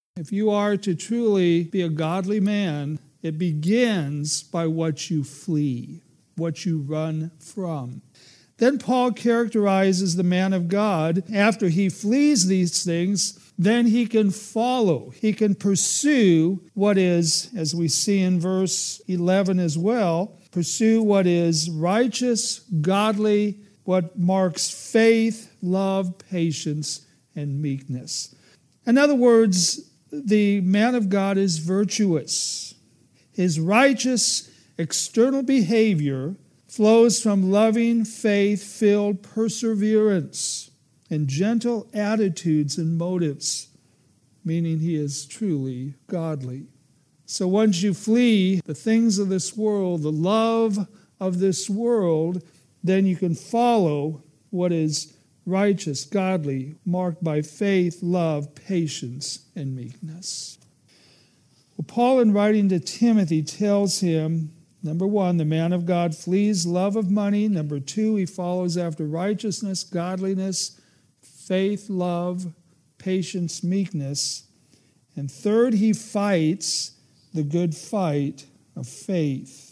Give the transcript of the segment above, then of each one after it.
If you are to truly be a godly man, it begins by what you flee, what you run from. Then Paul characterizes the man of God. After he flees these things, then he can follow. He can pursue what is, as we see in verse 11 as well, pursue what is righteous, godly, what marks faith, love, patience, and meekness. In other words, the man of God is virtuous. His righteous external behavior flows from loving, faith-filled perseverance and gentle attitudes and motives, meaning he is truly godly. So once you flee the things of this world, the love of this world, then you can follow what is righteous, godly, marked by faith, love, patience, and meekness. Well, Paul, in writing to Timothy, tells him, number one, the man of God flees love of money. Number two, he follows after righteousness, godliness, faith, love, patience, meekness. And third, he fights the good fight of faith.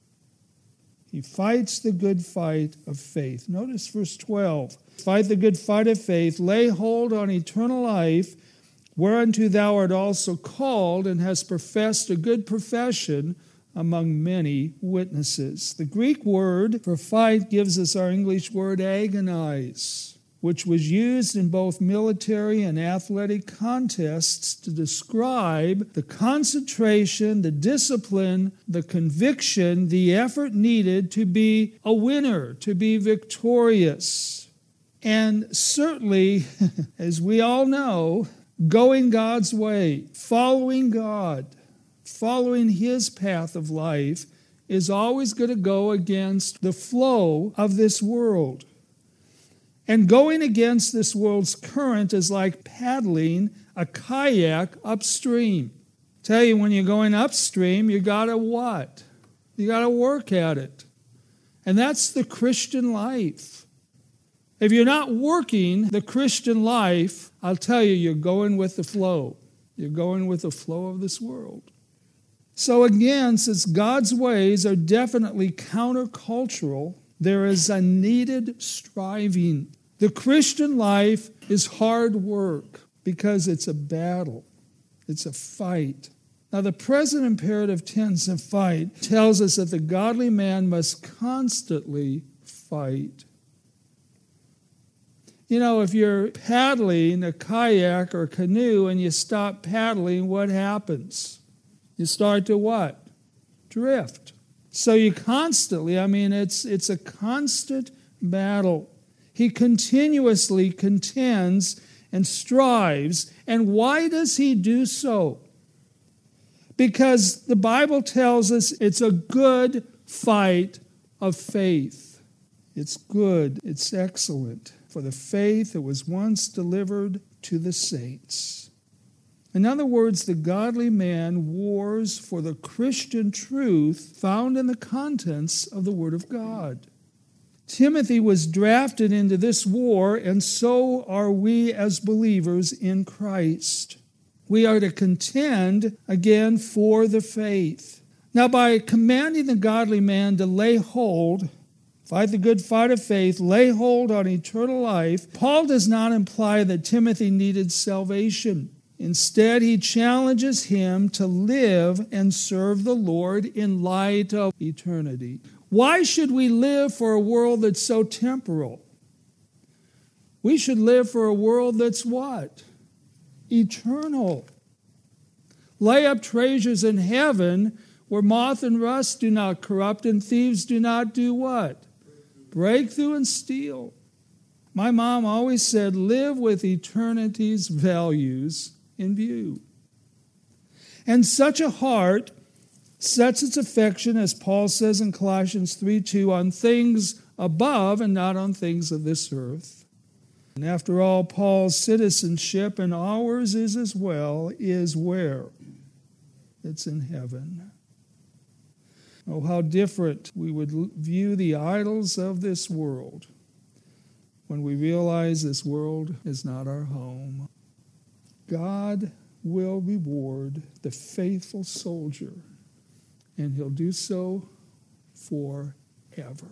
He fights the good fight of faith. Notice verse 12. Fight the good fight of faith, lay hold on eternal life, whereunto thou art also called, and hast professed a good profession among many witnesses. The Greek word for fight gives us our English word agonize, which was used in both military and athletic contests to describe the concentration, the discipline, the conviction, the effort needed to be a winner, to be victorious. And certainly, as we all know, going God's way, following God, following His path of life is always going to go against the flow of this world. And going against this world's current is like paddling a kayak upstream. Tell you, when you're going upstream, you got to what? You got to work at it. And that's the Christian life. If you're not working the Christian life, I'll tell you, you're going with the flow. You're going with the flow of this world. So again, since God's ways are definitely countercultural, there is a needed striving. The Christian life is hard work because it's a battle. It's a fight. Now, the present imperative tense of fight tells us that the godly man must constantly fight. You know, if you're paddling a kayak or canoe and you stop paddling, what happens? You start to what? Drift. So you constantly, it's a constant battle. He continuously contends and strives. And why does he do so? Because the Bible tells us it's a good fight of faith. It's good, it's excellent for the faith that was once delivered to the saints. In other words, the godly man wars for the Christian truth found in the contents of the Word of God. Timothy was drafted into this war, and so are we as believers in Christ. We are to contend again for the faith. Now, by commanding the godly man to lay hold, fight the good fight of faith, lay hold on eternal life, Paul does not imply that Timothy needed salvation. Instead, he challenges him to live and serve the Lord in light of eternity. Why should we live for a world that's so temporal? We should live for a world that's what? Eternal. Lay up treasures in heaven where moth and rust do not corrupt and thieves do not do what? Break through and steal. My mom always said, live with eternity's values in view. And such a heart sets its affection, as Paul says in Colossians 3:2, on things above and not on things of this earth. And after all, Paul's citizenship, and ours is as well, is where? It's in heaven. Oh, how different we would view the idols of this world when we realize this world is not our home. God will reward the faithful soldier, and he'll do so forever.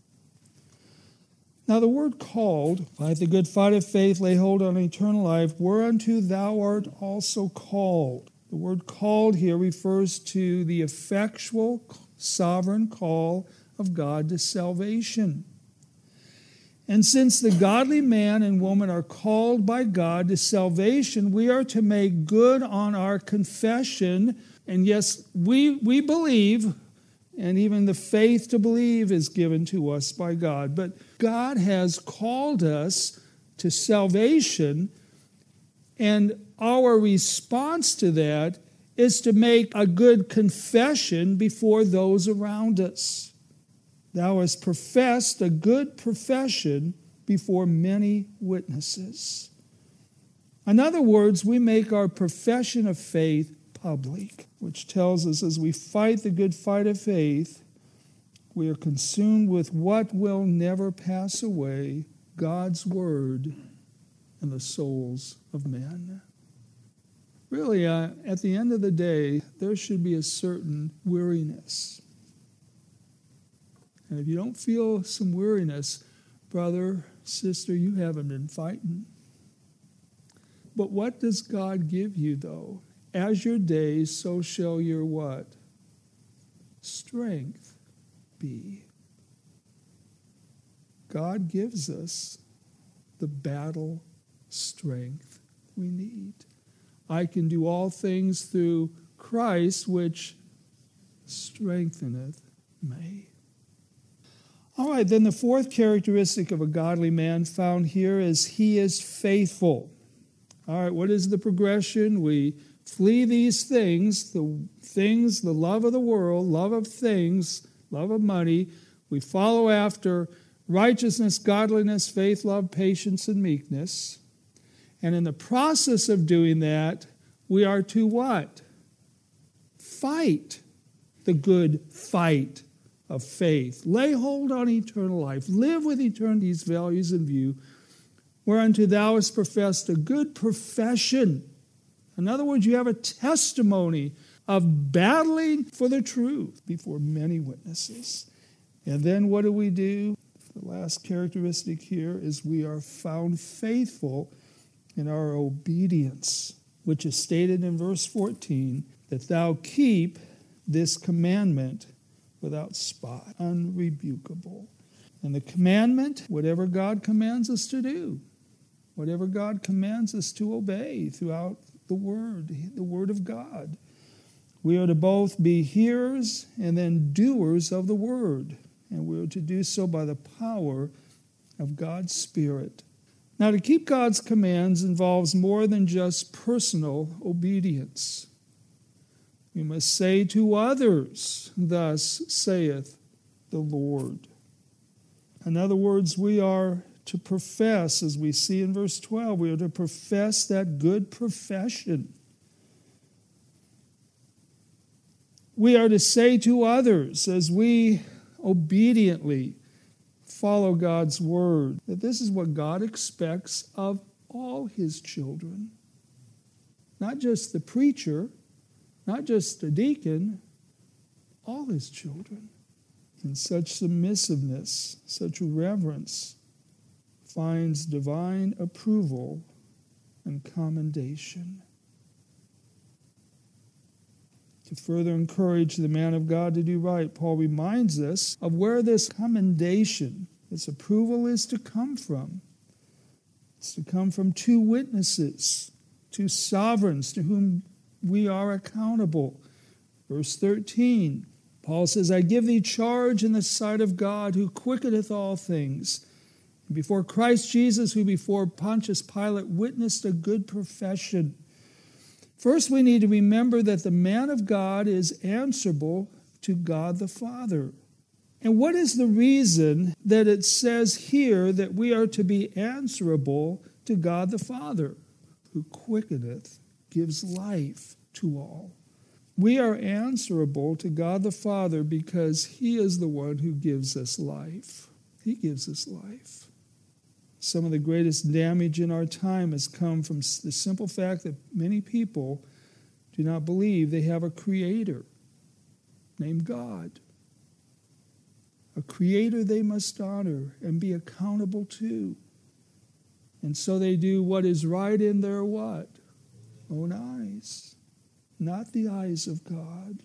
Now the word called, fight the good fight of faith, lay hold on eternal life, whereunto thou art also called. The word called here refers to the effectual, sovereign call of God to salvation. And since the godly man and woman are called by God to salvation, we are to make good on our confession. And yes, we believe, and even the faith to believe is given to us by God. But God has called us to salvation, and our response to that is to make a good confession before those around us. Thou hast professed a good profession before many witnesses. In other words, we make our profession of faith public, which tells us as we fight the good fight of faith, we are consumed with what will never pass away, God's word and the souls of men. Really, at the end of the day, there should be a certain weariness. And if you don't feel some weariness, brother, sister, you haven't been fighting. But what does God give you, though? As your days, so shall your what? Strength be. God gives us the battle strength we need. I can do all things through Christ, which strengtheneth me. All right, then the fourth characteristic of a godly man found here is he is faithful. All right, what is the progression? We flee these things, the love of the world, love of things, love of money. We follow after righteousness, godliness, faith, love, patience, and meekness. And in the process of doing that, we are to what? Fight the good fight of faith. Lay hold on eternal life. Live with eternity's values in view, whereunto thou hast professed a good profession. In other words, you have a testimony of battling for the truth before many witnesses. And then what do? The last characteristic here is we are found faithful in our obedience, which is stated in verse 14, that thou keep this commandment without spot, unrebukable. And the commandment, whatever God commands us to do, whatever God commands us to obey throughout the Word of God. We are to both be hearers and then doers of the Word. And we are to do so by the power of God's Spirit. Now, to keep God's commands involves more than just personal obedience. We must say to others, thus saith the Lord. In other words, we are to profess, as we see in verse 12, we are to profess that good profession. We are to say to others, as we obediently follow God's word, that this is what God expects of all his children. Not just the preacher, not just the deacon, all his children. And such submissiveness, such reverence, finds divine approval and commendation. To further encourage the man of God to do right, Paul reminds us of where this commendation, this approval is to come from. It's to come from two witnesses, two sovereigns to whom we are accountable. Verse 13, Paul says, I give thee charge in the sight of God, who quickeneth all things, and before Christ Jesus, who before Pontius Pilate witnessed a good profession. First, we need to remember that the man of God is answerable to God the Father. And what is the reason that it says here that we are to be answerable to God the Father, who quickeneth, gives life to all? We are answerable to God the Father because he is the one who gives us life. He gives us life. Some of the greatest damage in our time has come from the simple fact that many people do not believe they have a creator named God. A creator they must honor and be accountable to. And so they do what is right in their what? Own eyes, not the eyes of God.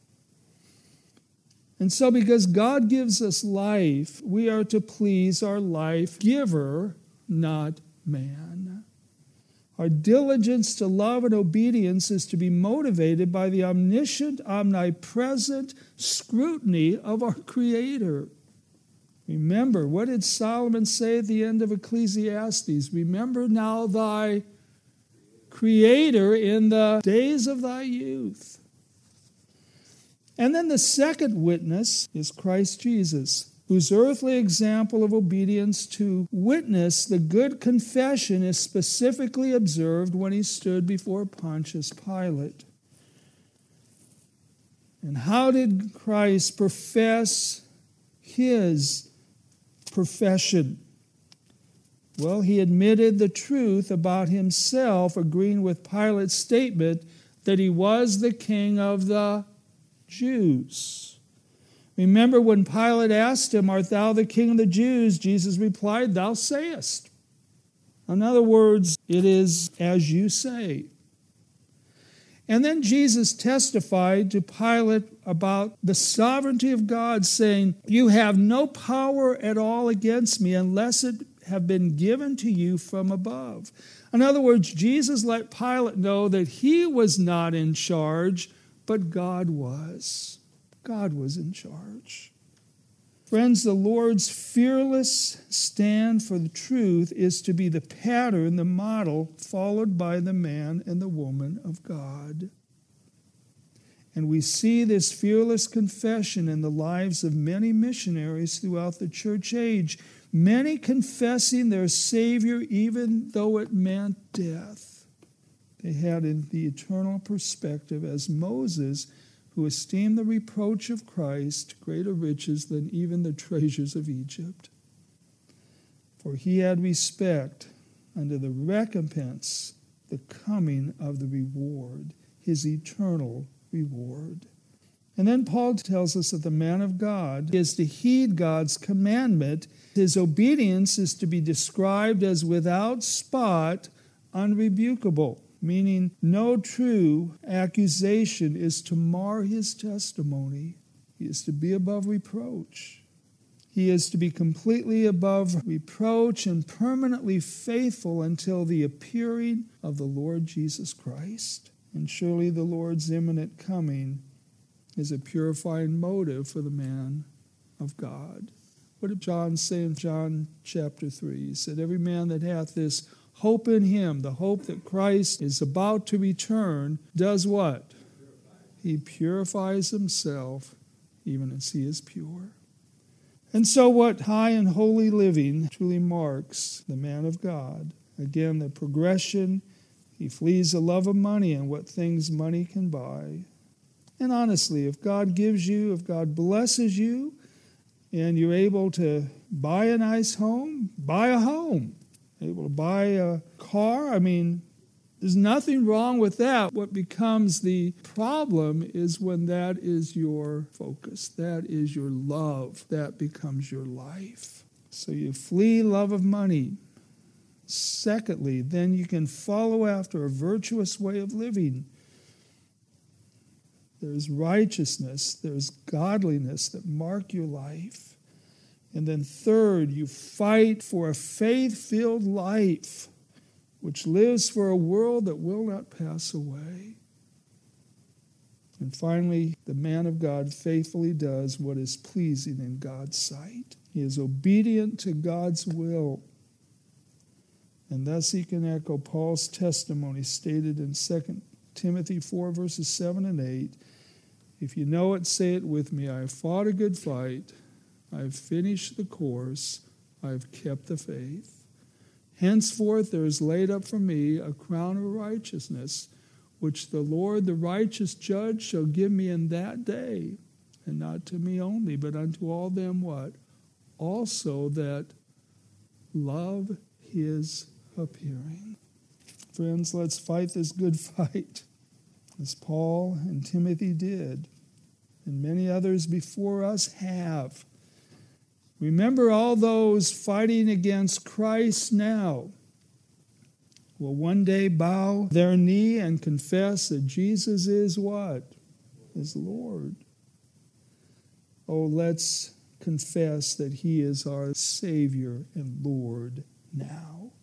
And so because God gives us life, we are to please our life giver, not man. Our diligence to love and obedience is to be motivated by the omniscient, omnipresent scrutiny of our Creator. Remember, what did Solomon say at the end of Ecclesiastes? Remember now thy Creator in the days of thy youth. And then the second witness is Christ Jesus, whose earthly example of obedience to witness the good confession is specifically observed when he stood before Pontius Pilate. And how did Christ profess his profession? Well, he admitted the truth about himself, agreeing with Pilate's statement that he was the king of the Jews. Remember when Pilate asked him, "Art thou the king of the Jews?" Jesus replied, "Thou sayest." In other words, it is as you say. And then Jesus testified to Pilate about the sovereignty of God, saying, "You have no power at all against me unless it have been given to you from above." In other words, Jesus let Pilate know that he was not in charge, but God was. God was in charge. Friends, the Lord's fearless stand for the truth is to be the pattern, the model, followed by the man and the woman of God. And we see this fearless confession in the lives of many missionaries throughout the church age, many confessing their Savior even though it meant death. They had in the eternal perspective, as Moses, who esteemed the reproach of Christ greater riches than even the treasures of Egypt. For he had respect unto the recompense, the coming of the reward, his eternal reward. And then Paul tells us that the man of God is to heed God's commandment. His obedience is to be described as without spot, unrebukable, meaning no true accusation is to mar his testimony. He is to be above reproach. He is to be completely above reproach and permanently faithful until the appearing of the Lord Jesus Christ. And surely the Lord's imminent coming is a purifying motive for the man of God. What did John say in John chapter 3? He said, "Every man that hath this hope in him," the hope that Christ is about to return, does what? He purifies himself even as he is pure. And so what high and holy living truly marks the man of God? Again, the progression. He flees the love of money and what things money can buy. And honestly, if God gives you, if God blesses you, and you're able to buy a nice home, buy a home. Able to buy a car, there's nothing wrong with that. What becomes the problem is when that is your focus, that is your love, that becomes your life. So you flee love of money. Secondly, then you can follow after a virtuous way of living. There's righteousness, there's godliness that mark your life. And then third, you fight for a faith-filled life, which lives for a world that will not pass away. And finally, the man of God faithfully does what is pleasing in God's sight. He is obedient to God's will. And thus he can echo Paul's testimony stated in 2 Timothy 4, verses 7 and 8. "If you know it, say it with me. I have fought a good fight. I have finished the course. I have kept the faith. Henceforth there is laid up for me a crown of righteousness, which the Lord, the righteous judge, shall give me in that day, and not to me only, but unto all them" what? "Also that love his appearing." Friends, let's fight this good fight. as Paul and Timothy did, and many others before us have. Remember, all those fighting against Christ now will one day bow their knee and confess that Jesus is what? Is Lord. Oh, let's confess that he is our Savior and Lord now.